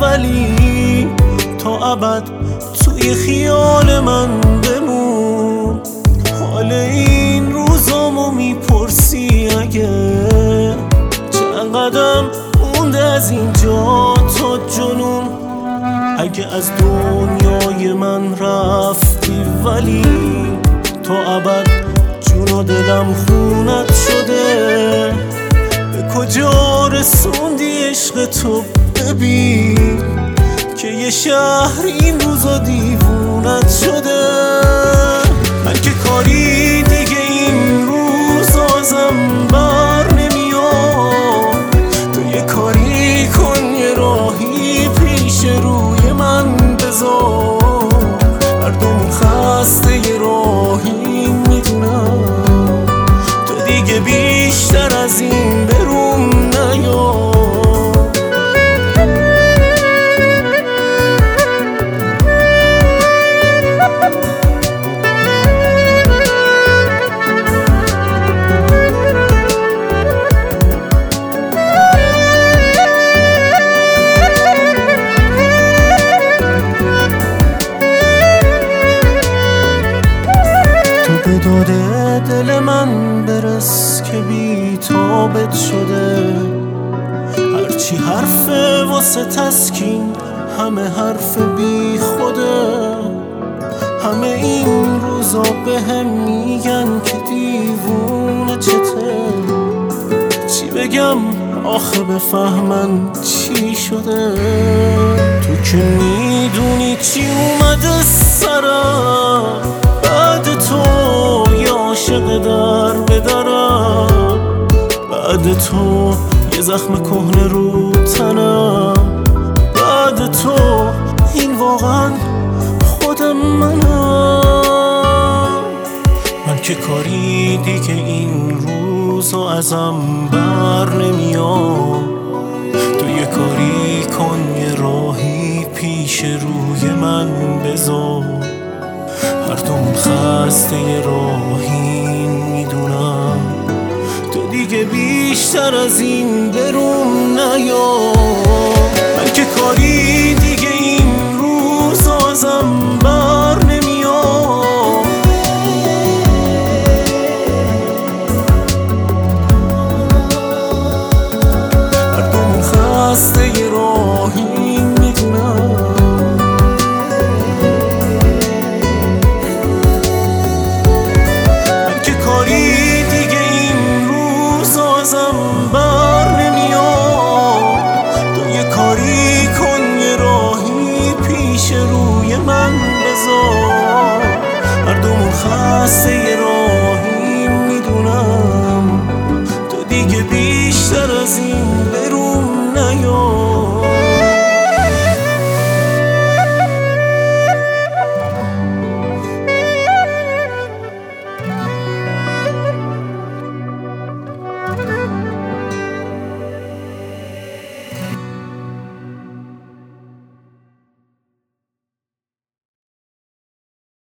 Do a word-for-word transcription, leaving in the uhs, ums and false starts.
ولی تا ابد توی خیال من بمون. حال این روزامو میپرسی اگه چند قدم مونده از اینجا تا جنون. اگه از دنیای من رفتی ولی تا ابد جون و دلم خونت شده. به کجا رسوندی عشق تو ببین که یه شهر این روزا دیوونت شده. من که کاری دیگه این روزا ازم بر نمیاد. تو یه کاری کن یه راهی پیش روی من بذار. مردم خسته یه راهی میدونم تو دیگه بیشتر از این بروم نیا. به داده دل من برس که بی تابت شده. هرچی حرف واسه تسکین همه حرف بی خوده. همه این روزا به هم میگن که دیوونه چته. چی بگم آخه بفهمن چی شده. تو که میدونی چی اومده سرم. بعد تو یه عاشق در بدرم. بعد تو یه زخم کهنه رو تنم. بعد تو این واقعا خودم منم. من که کاری دیگه این روزا ازم بر نمیاد. تو یه کاری کن یه راهی پیش روی من بذار. هر دومون خسته یه راهی میدونم تو دیگه بیشتر از این بروم نیا. من که کاری دیگه این روز ازم بر نمیاد. هر دومون خسته یه راهی میدونم بر نمیاد. تو یه کاری کن یه راهی پیش روی من بذار. هر دومون خسته یه راهی میدونم تو دیگه بیشتر از این